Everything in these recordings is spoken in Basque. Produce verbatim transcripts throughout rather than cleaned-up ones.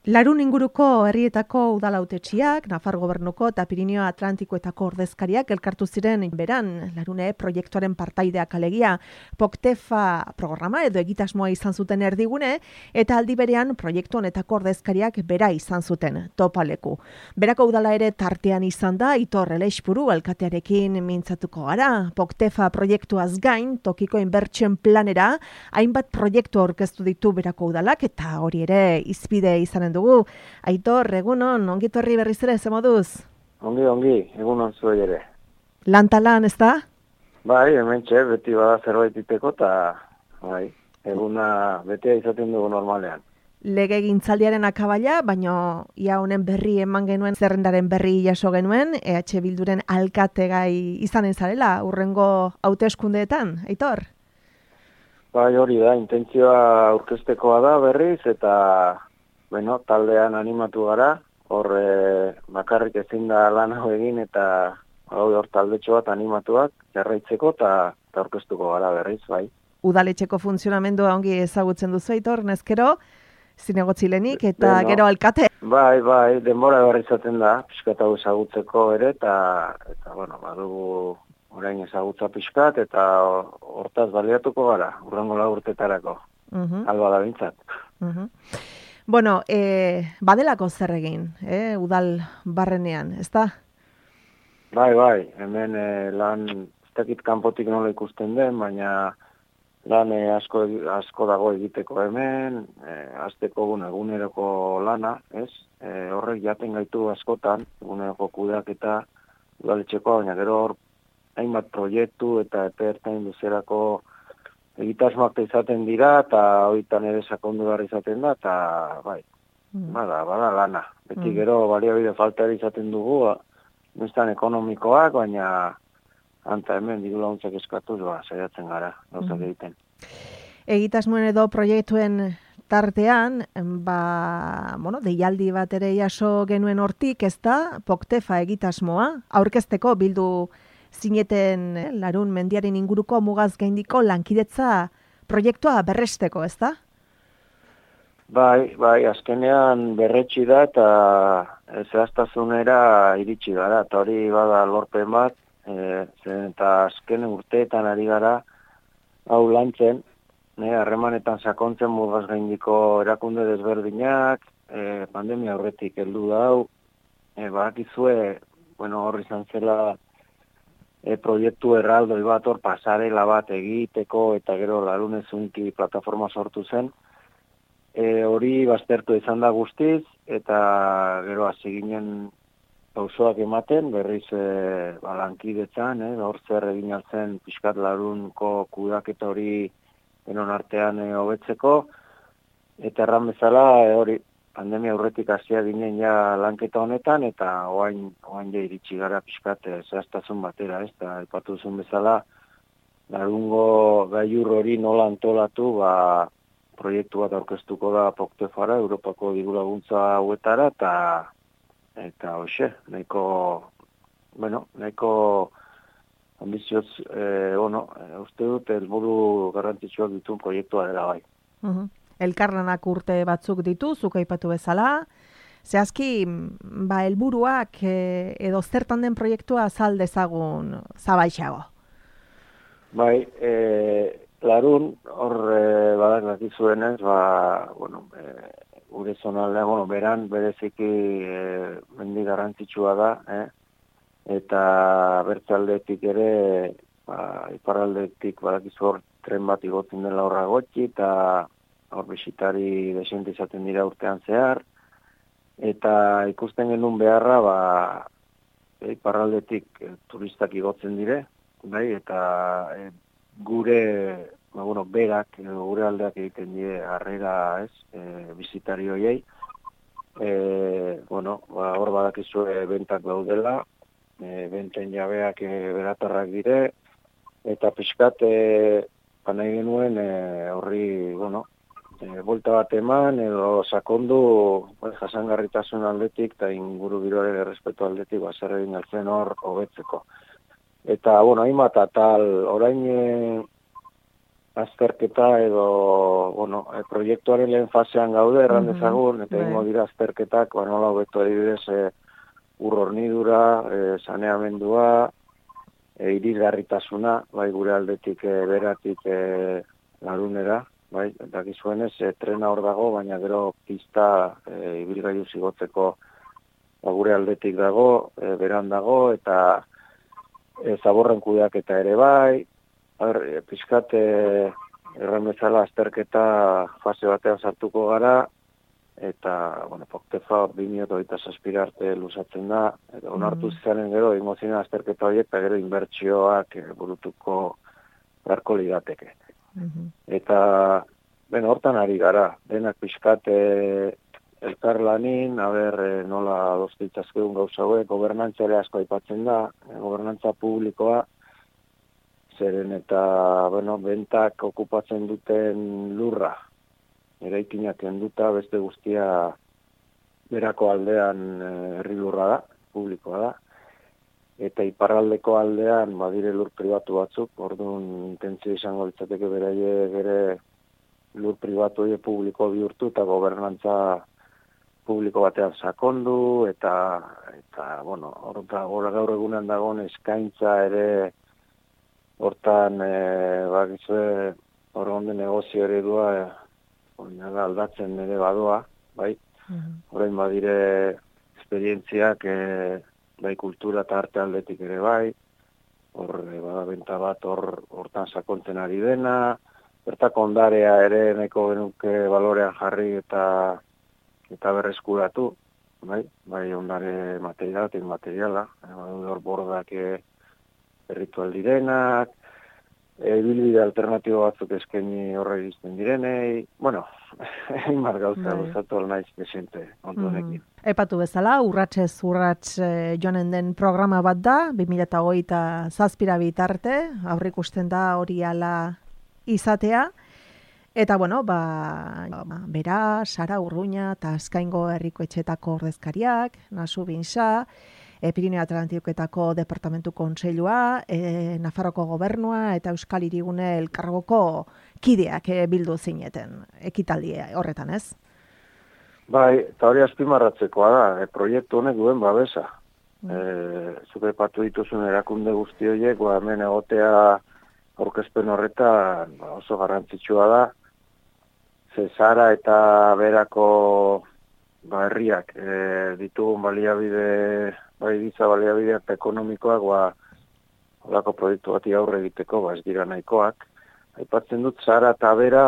Larun inguruko herrietako udalautetxiak, Nafar Gobernuko eta Pirinio Atlantikoetako ordezkariak elkartu ziren beran, Larune proiektuaren partaideak alegia, Poktefa programa edo egitasmoa izan zuten erdigune, eta aldi berean proiektu honetako ordezkariak bera izan zuten, topaleku. Berako udala ere tartean izan da, Aitor Eleixpuru alkatearekin mintzatuko gara, Poktefa proiektuaz gain, tokiko inbertsioen planera, hainbat proiektu aurkeztu ditu berako udalak, eta hori ere izpide izanen dugu. Aitor, egunon, ongi torri berriz ere, ze moduz? Ongi, ongi, egunon zuei ere. Lantalan, ez da? Bai, hementxe, beti bada zerbait iteko, eta bai, eguna betea izaten dugu normalean. Lege gintzaldiaren akabaila, baino ia honen berri eman genuen, zerrendaren berri jaso genuen, E H Bilduren alkategai izanen zarela, urrengo hauteskundeetan, Aitor? Bai, hori da, intentzioa aurkeztekoa da berriz, eta bueno, taldean animatu gara, hor e, bakarrik ezin da lan hau egin, eta hor taldetxo bat animatuak jarraitzeko, eta aurkeztuko gara berriz, bai. Udaletxeko funtzionamendua ongi ezagutzen duzu, Aitor, nezkero, zinegotzilenik, eta Beno, gero alkate. Bai, bai, denbora berri izaten da, pixkat hau ezagutzeko ere, eta, eta bueno, badugu orain ezagutza pixkat, eta hortaz baliatuko gara, urrengo lau urtetarako, uh-huh. Alba da bintzat. Uh-huh. Bueno, e, badelako zer egin, eh, udal barrenean, ez da? Bai, bai, hemen e, lan, ez dakit kanpotik nola ikusten den, baina lan e, asko, asko dago egiteko hemen, e, azteko egun eguneroko lana, ez? E, horrek jaten gaitu askotan, eguneroko kudeak eta udaletxeko, baina gero hor hainbat proiektu eta epe ertain luzerako egitasmoak izaten dira, eta horietan ere sakondu behar izaten da, eta bai, mm. bada, bada lana. Beti mm. gero baliabide falta izaten dugu, nestan ekonomikoak, baina anta hemen diru laguntzak eskatuz, ba, saiatzen gara, gauzak mm. egiten. Egitasmoen edo proiektuen tartean, ba, bueno, deialdi bat ere jaso genuen hortik, ez da, Poktefa egitasmoa, aurkezteko bildu zineten Larun mendiaren inguruko mugaz gaindiko lankidetza proiektua berresteko, ez da? Bai, bai, azkenean berretsi da eta zehaztasunera iritsi gara, eta hori bada lorpen bat, e, zen eta azken urteetan ari gara hau lantzen, harremanetan sakontzen mugaz gaindiko erakunde desberdinak, e, pandemia aurretik heldu da hau, e, badakizue, bueno, hor izan zela E, proiektu erraldoi bat hor pasarela bat egiteko eta gero Larunezunki plataforma sortu zen. E, hori baztertu izan da guztiz eta gero hasi ginen pausoak ematen, berriz e, balankidetzan, eh, hor zer egin altzen pixkat Larunko kudaketa hori denon artean e, hobetzeko. Eta erran bezala e, hori pandemia aurretik hasia ginen ja lanketa honetan, eta oain, oain ja iritsi gara pixkat e, zehaztasun batera, ez da, aipatu zuen bezala, Larungo gailur hori nola antolatu, ba, proiektu bat aurkeztuko da Poktefara, Europako diru laguntza hauetara, eta, eta hoxe, nahiko, bueno, nahiko ambizioz, e, ono, e, uste dut, helburu garrantzitsuak dituen proiektua dela bai. Uh-huh. Elkarlanak urte batzuk ditu, zuk aipatu bezala. Zehazki, ba, helburuak e, edo zertan den proiektua azal dezagun zabaltxago? Bai, e, Larun, hor e, badak dakizuenez, ba, bueno, e, gure zonaldean, bueno, beran, bereziki e, mendi garrantzitsua da, eh? Eta bertzaldetik ere, ba, iparraldetik badakizu hor tren bat igotzen dela horra gotxi, eta hor bisitari desente izaten dira urtean zehar, eta ikusten genuen beharra, ba, e, iparraldetik e, turistak igotzen dire, bai, eta e, gure, ba, bueno, berak, e, gure aldeak egiten die harrera, ez, e, bisitari hoiei, e, bueno, ba, hor badakizue bentak daudela, e, benten jabeak e, beratarrak dire, eta pixkat, e, panai genuen e, horri, bueno, E, bolta bat eman, edo sakondu bai, jasangarritasun aldetik eta inguru giroaren errespetu aldetik baser egin altzen hor hobetzeko. Eta, bueno, hainbat atal, orain e, azterketa edo, bueno, e, proiektuaren lehen fasean gaude, erran dezagun, eta ingo dira azterketak, ba, nola hobeto adibidez, e, ur hornidura, e, saneamendua, e, irisgarritasuna, bai gure aldetik e, beratik e, larunera, bai, dakizuenez, e, trena hor dago, baina gero pista e, ibilgailu zigotzeko ba, gure aldetik dago, e, beran dago, eta e, zaborren kudeaketa ere bai, Ber, pizkat, eh, erran bezala azterketa fase batean sartuko gara, eta, bueno, Poktefa bi mila hogeita zazpi arte luzatzen da, eta onartu mm. zenen gero, ingo ziren azterketa horiek, eta gero inbertsioak eh, burutuko beharko lirateke. Mm-hmm. Eta, ben, hortan ari gara, denak pizkat eh, elkar lanin, haber, eh, nola doztitzazkeun gauza hauek, gobernantza ere asko aipatzen da, eh, gobernantza publikoa, zeren eta, bueno, bentak okupatzen duten lurra, eraikinak kenduta, beste guztia berako aldean herri lurra da, publikoa da, eta iparraldeko aldean badire lur pribatu batzuk, orduan intentzio izango litzateke beraie gere lur pribatu hie publiko bihurtu eta gobernantza publiko batean sakondu, eta, eta bueno, orta, gaur egunen dagoen eskaintza ere hortan, e, bakizue, hor onde negozio eredua, e, aldatzen ere badoa, bai? Mm-hmm. Horrein badire esperientziak, e, bai kultura eta arte aldetik ere bai, hor, e, bada benta bat hor, hortan sakontzen ari dena, bertako ondarea ere nahiko genuke balorean jarri eta eta berreskuratu, bai? Bai ondare materiala eta inmateriala, e, hor bordak, e, ritual direnak, bilbide alternatibo batzuk eskaini horre izten direnei, bueno, egin mar gauza, guztatu alnaiz presente ondu honekin. Mm. Epatu bezala, urratxez urratx eh, joanen den programa bat da, bi mila hogeita zazpira bitarte, aurrik usten da hori ala izatea, eta bueno, ba, bera, Sara Urruña eta Azkaingo herriko etxetako ordezkariak, Nasu Binsa, E, Pirineo Atlantikoetako Departamentu Kontseilua, e, Nafarroko Gobernua eta Euskal Hirigune Elkargoko kideak e, bildu zineten ekitaldi horretan, ez? Bai, eta hori azpimarratzekoa da, e, proiektu honek duen babesa. Mm. E, Zuke patu dituzun erakunde guzti horiek, ba, hemen egotea aurkezpen horretan ba, oso garrantzitsua da. Zesara eta berako ba, herriak e, ditugun baliabide, bai giza baliabideak eta ekonomikoak, ba, holako proiektu bati aurre egiteko, ba, ez dira nahikoak. Aipatzen dut, Zara eta bera,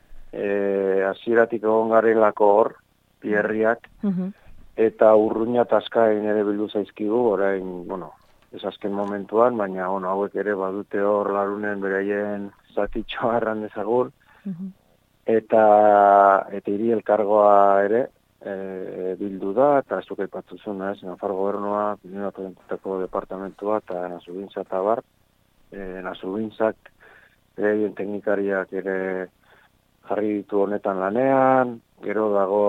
e, hasieratik egon garelako hor, bi herriak, mm-hmm. eta Urruña eta Azkain ere bildu zaizkigu, orain, bueno, ez azken momentuan, baina, bueno, hauek ere badute hor larunen beraien zatitxoa erran dezagun, mm-hmm. eta, eta hiri elkargoa ere, E, bildu da, eta ez duk aipatzu zuna, ez, Nafar Gobernua, Pirineo Atlantikoetako Departamentua, eta Nasubintza eta bar, e, Nasubintzak, egin teknikariak ere jarri ditu honetan lanean, gero dago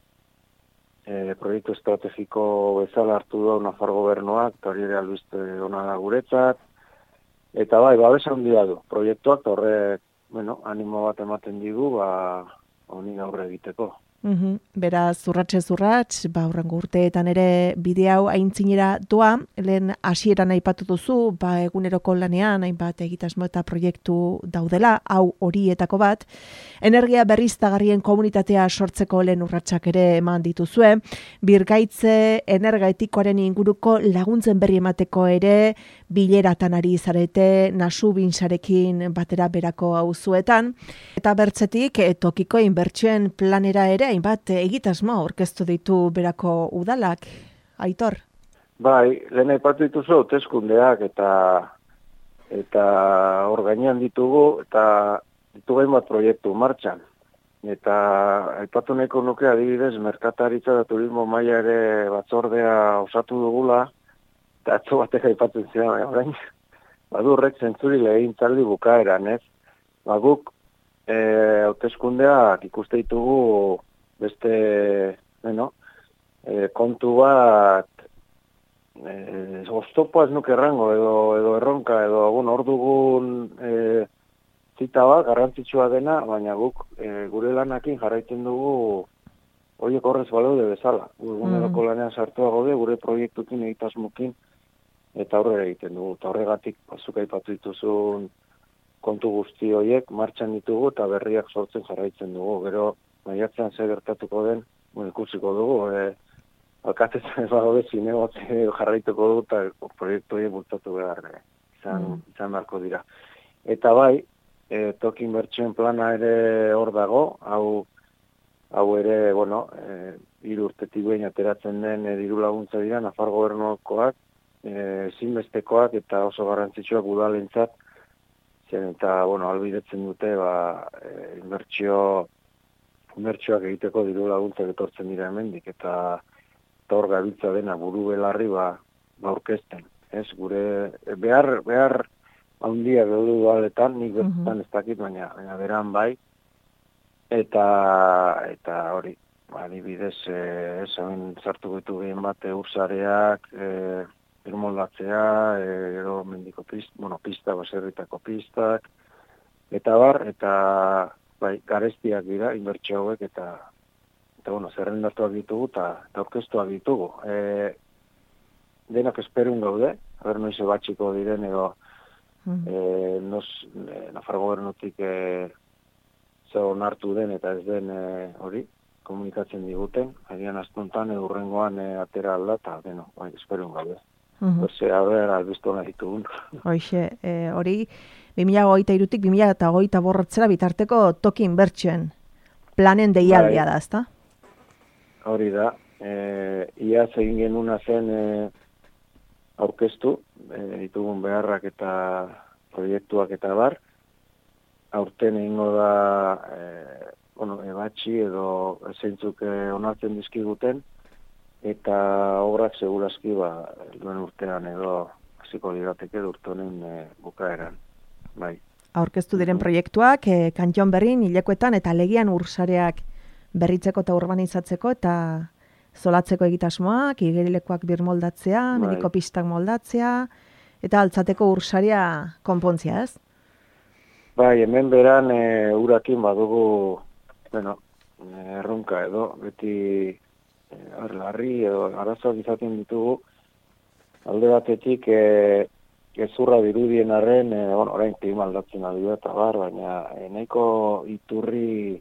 e, proiektu estrategiko bezala hartu da Nafar Gobernuak, eta hori ere albiste ona da guretzat, eta bai, babes handia du, proiektuak, horrek, bueno, animo bat ematen digu, ba, honi aurre egiteko. Mm-hmm. Beraz, urratxe zurratx, ba, urrengo urteetan ere bide hau aintzinera doa, lehen hasieran aipatu duzu, ba, eguneroko lanean, hainbat egitasmo eta proiektu daudela, hau horietako bat, energia berriztagarrien komunitatea sortzeko lehen urratsak ere eman dituzue, birgaitze energetikoaren inguruko laguntzen berri emateko ere, bileratan ari zarete, Nasu Binsarekin batera berako auzuetan, eta bertzetik, e, tokiko inbertsioen planera ere, hainbat egitasmo aurkeztu ditu berako udalak, Aitor? Bai, lehen aipatu dituzu hauteskundeak eta eta hor gainean ditugu eta ditugu hainbat proiektu martxan. Eta aipatu nahiko nuke adibidez merkataritza eta turismo maila ere batzordea osatu dugula, eta atzo batek aipatzen zidan, orain badurrek zentzuri legintzaldi bukaeran, ez? Ba guk hauteskundeak ikuste ditugu beste, bueno, e, kontu bat, e, oztopo ez nuke errango, edo, edo erronka, edo, bueno, hor dugun e, polita bat, garrantzitsua dena, baina guk e, gure lanakin jarraitzen dugu horiek horrez baleude bezala. Eguneroko mm. lanean sartua gaude, gure proiektukin egitasmokin, eta aurrera egiten dugu. Eta horregatik, bazuk aipatu dituzun kontu guzti horiek martxan ditugu eta berriak sortzen jarraitzen dugu. Gero, maiatzean zer gertatuko den, bueno, ikusiko dugu, e, alkatetzen ez bagaude zinegotze jarraituko dugu eta proiektu horiek bultatu behar izan, mm. izan beharko dira. Eta bai, e, toki inbertsioen plana ere hor dago, hau hau ere, bueno, e, hiru urtetik behin ateratzen den e, diru laguntza dira, Nafar gobernukoak, ezinbestekoak e, eta oso garrantzitsuak udalentzat, zen eta, bueno, albidetzen dute, ba, e, inbertsio, inbertsioak egiteko diru laguntza etortzen dira hemendik, eta hor gabiltza dena buru belarri, ba, ba aurkezten. Ez, gure, behar, behar, handia gaudu dualetan, nik bertan ez dakit, baina, baina beran bai, eta eta hori, adibidez, eh, esan sartu betu gehien bate ursareak, eh, irmoldatzea, eh, ero mendiko pista, bueno, pista, baserritako pistak, eta bar, eta bai, garestiak dira, inbertsio hauek, eta, eta bueno, zerrendatuak ditugu, eta, eta orkestuak ditugu. Eh, denak esperun gaude, haber noize batxiko diren, edo, E, nos, e, Nafar gobernutik e, zer onartu den eta ez den hori e, komunikatzen diguten, agian astuntan edurrengoan e, atera alda eta deno, bai, esperun gabe. Uh-huh. Ose, haber, albiztu nahi ditugun. Hoxe, e, hori, bi mila hogeita hirutik bi mila hogeita borratzera bitarteko toki inbertsioen planen deialdia bai, da, ezta? Hori da, e, iaz egin genuna zen e, aurkeztu, e, ditugun beharrak eta proiektuak eta bar, aurten egingo da e, bueno, ebatxi edo zeintzuk e, onartzen dizkiguten, eta obrak segurazki ba, duen urtean edo hasiko lirateke urtonen e, bukaeran. Bai. Aurkeztu diren proiektuak, e, Kantxon Berrin, Hilekoetan eta Legian ursareak berritzeko eta urbanizatzeko eta zolatzeko egitasmoak, igerilekoak birmoldatzea, bai. Mediko pistak moldatzea, eta altzateko ursaria konpontzia, ez? Bai, hemen beran e, urakin badugu, bueno, erronka edo, beti e, larri edo arazoak izaten ditugu, alde batetik e, gezurra dirudien arren, e, bueno, orain klima aldatzen aldi eta bar, baina e, nahiko iturri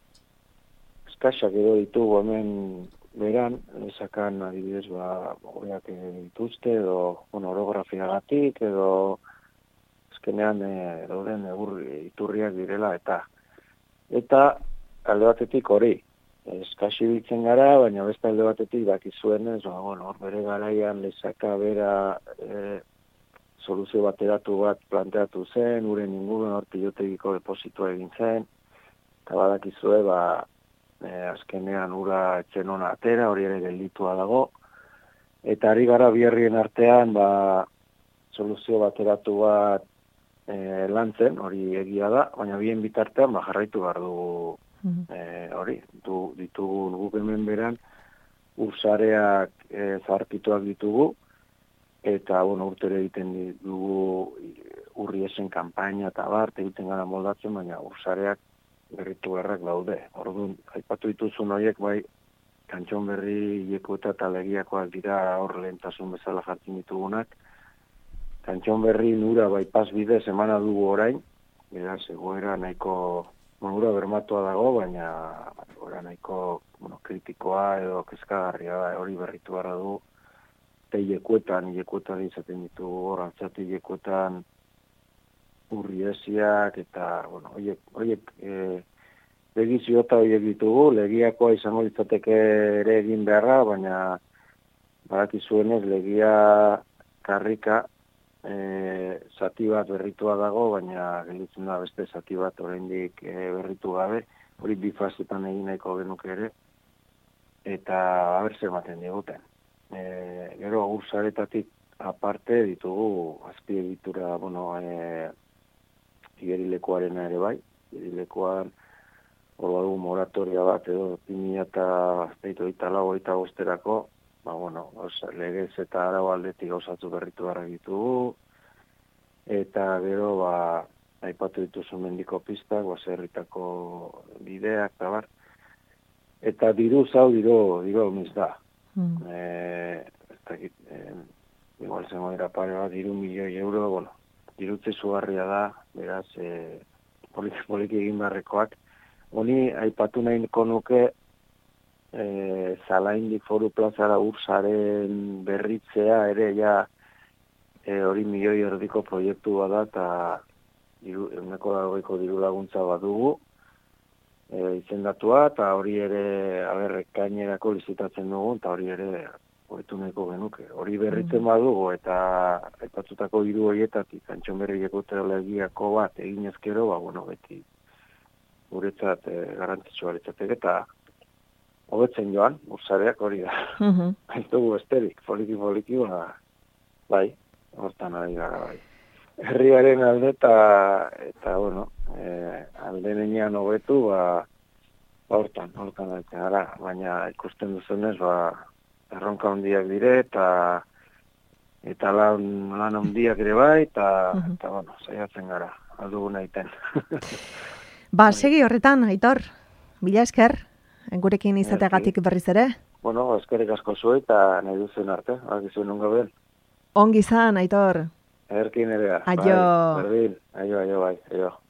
eskaxak edo ditugu hemen beran, esakan adibidez, ba, horiak dituzte, edo, bueno, orografiagatik, edo, eskenean, e, dauden egur iturriak direla, eta, eta, alde batetik hori, eskasi biltzen gara, baina beste alde batetik dakizuen ez, ba, bueno, hor bere garaian lezaka bera e, soluzio bateratu bat planteatu zen, uren inguruen hor pilotegiko depositua egin zen, eta badakizue, ba, E, azkenean ura etzen ona atera, hori ere gelditua dago, eta ari gara biherrien artean ba, soluzio bateratu bat e, lantzen, hori egia da, baina bien bitartean ba, jarraitu behar dugu e, hori, du, ditugu guk hemen beran ursareak e, zaharkituak ditugu, eta bueno, urtere egiten dugu urri esen kanpaina eta bart egiten gara moldatzen, baina ursareak berritu beharrak daude. Orduan, aipatu dituzun horiek, bai, Kantxon Berri, Hilekoeta eta Legiakoak dira hor lehentasun bezala jartzen ditugunak. Kantxon Berri nura bai pas bidez emana dugu orain, beraz, egoera nahiko, bueno, ura bermatua dago, baina egoera nahiko bueno, kritikoa edo kezkagarria da, hori berritu behar du. Eta Hilekoetan, Hilekoetan izaten ditugu, hor antzatu Hilekoetan, urriesiak eta, bueno, oiek, oiek e, begiziota horiek ditugu, Legiakoa izango litzateke ere egin beharra, baina badakizuenez Legia karrika e, zati bat berritua dago, baina gelditzen da beste zati bat oraindik e, berritu gabe, hori bi fasetan egin nahiko genuke ere, eta haber zer ematen diguten. E, gero ursaretatik aparte ditugu azpiegitura, bueno, e, igerilekoaren ere bai, igerilekoan hor badu moratoria bat edo pimia eta lau eta bosterako, ba, bueno, oza, legez eta arau aldetik gauzatu berritu barra ditugu, eta gero, ba, aipatu dituzu mendiko pistak, baserritako bideak, eta bar. Eta diru zau, diru, diru omiz da. Mm. E, ez dakit, e, igual zengo dira pare bat, diru milioi euro, bueno, dirutze zugarria da, beraz, e, poliki, poliki egin barrekoak. Honi, aipatu nahiko nuke, e, Zalaindi Foru Plazara ursaren berritzea ere, ja, e, hori milioi erdiko proiektu bada, eta eguneko dagoiko diru laguntza bat dugu, e, izendatua, eta hori ere, aber, kainerako lizitatzen dugu, eta hori ere, hobetu nahiko genuke. Hori berritzen mm. badugu, eta aipatutako hiru horietatik, Antxon Berrieko telegiako bat egin ezkero, ba, bueno, beti guretzat e, garrantzitsua litzateke, eta hobetzen joan, ursareak hori da. Mm-hmm. Ez dugu besterik, poliki-poliki, ba, bai, hortan ari gara, bai. Herriaren alde eta, eta bueno, e, alde nenean hobetu, ba, ba, hortan, hortan daite gara, baina ikusten duzunez, ba, erronka handiak dire, eta eta lan, lan handiak ere bai, eta, mm-hmm. eta bueno, saiatzen gara, aldugu nahiten. Ba, segi horretan, Aitor, mila esker, gurekin izateagatik berriz ere. Bueno, eskerrik asko zu eta nahi duzen arte, agizuen onga ben. Ongi zan, Aitor. Erkin ere, aio. Bai, berdin, aio, aio, bai, aio.